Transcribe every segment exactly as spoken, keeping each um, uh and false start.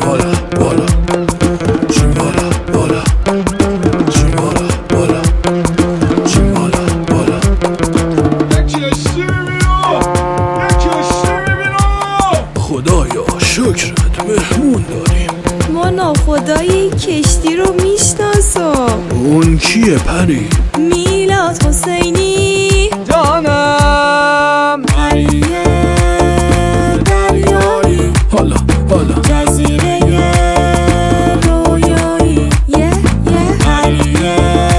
بالا بالا چین بالا بالا چین بالا بالا چین بالا بالا یکی اشتی میبینو یکی اشتی میبینو خدایا شکرت مهمون داریم. ما ناخدایی کشتی رو میشناسم. اون کیه پری؟ میلاد حسینی جانم پریه دریایی حالا حالا جزیره رویایی یه یه پریه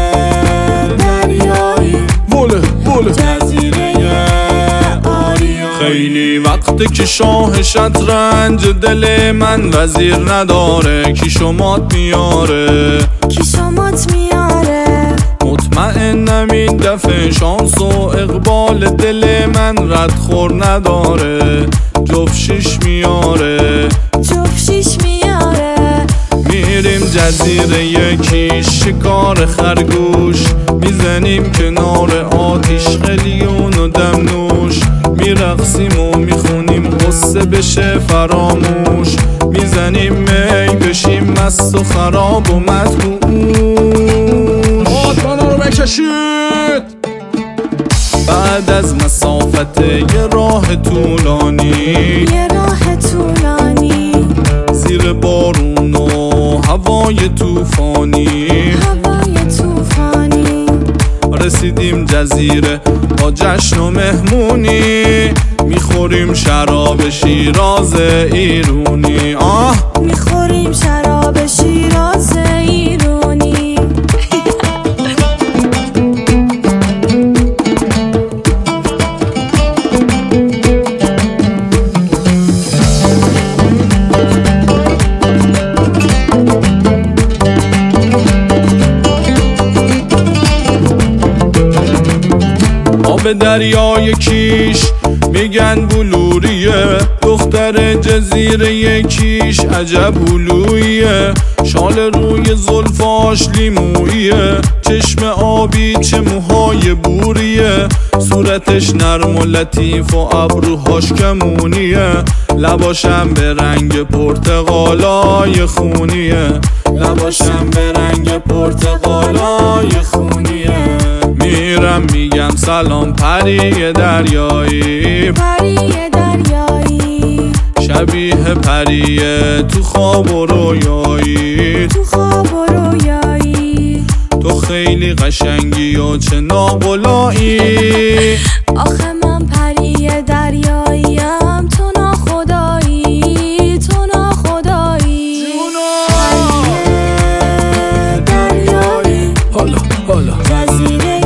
دریایی بله بله جزیره آریایی. خیلی وقته که شاه شطرنج دل من وزیر نداره، کی شمات میاره کی شمات میاره. مطمئنم این دفعه شانس و اقبال دل من ردخور نداره، جفت شیش میاره جفت شیش میاره. میریم جزیره یکی شکار خرگوش، میزنیم کنار آتیش خلیون و دمنوش، میرقصیم و میخونیم قصه بشه فراموش، میزنیم می بشیم مست و خراب و مدهوش. آتانا رو بکشید. بعد از مسافت یه راه طولانی، یه راه طولانی زیر بارون و هوای طوفانی، هوای طوفانی رسیدیم جزیره با جشن و مهمونی، میخوریم شراب شیراز ایرونی. آه میخوریم شراب شیراز ایرونی. آب دریای کیش میگن بلوریه، دختر جزیره یکیش عجب هلویه، شال روی زلفاش لیمویه، چشم آبی چه موهای بوریه، صورتش نرم و لطیف و ابروهاش کمونیه، لباشم به رنگ پرتقالای خونیه، لباشم به رنگ پرتقالای خونیه. میرم میگم سلام پری دریایی، پری دریایی شبیه پریه تو خواب و رویایی، تو خواب و رویایی. تو خیلی قشنگی و چه ناقلایی. آخه من پری دریاییم تو ناخدایی تو ناخدایی. پری دریایی حالا حالا جزیره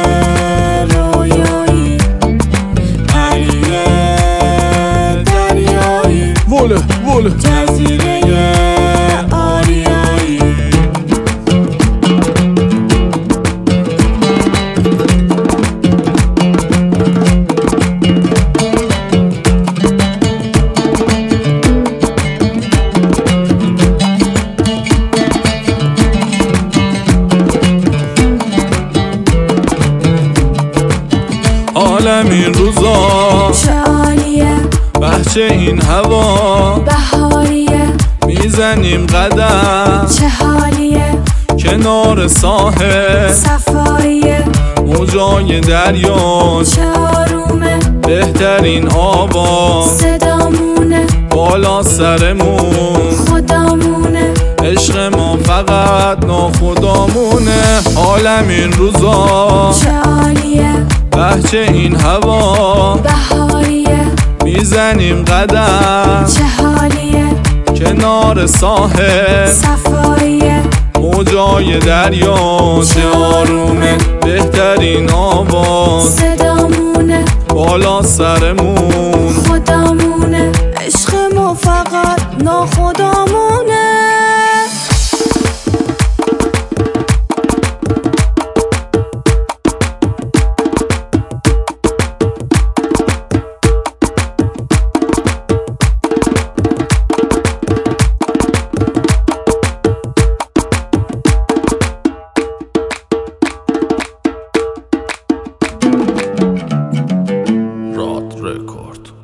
رویایی. پری دریایی بله بله جزیره آریایی. حالم این روزا چه عالیه بهچه این هوا، بهاریه میزنیم قدم چه حالیه کنار ساحل، صفاییه موجای دریا چه آرومه بهترین آواز، صدامونه بالا سرمون خدامونه. عشق ما فقط ناخدامونه. حالم این روزا چه عالیه بهچه این هوا، بهاریه میزنیم قدم چه حالیه کنار ساحل، صفاییه موجای دریا چه آرومه بهترین آواز، صدامونه بالا سرمون خدامونه. عشق ما فقط ناخدامونه. راد رکورد.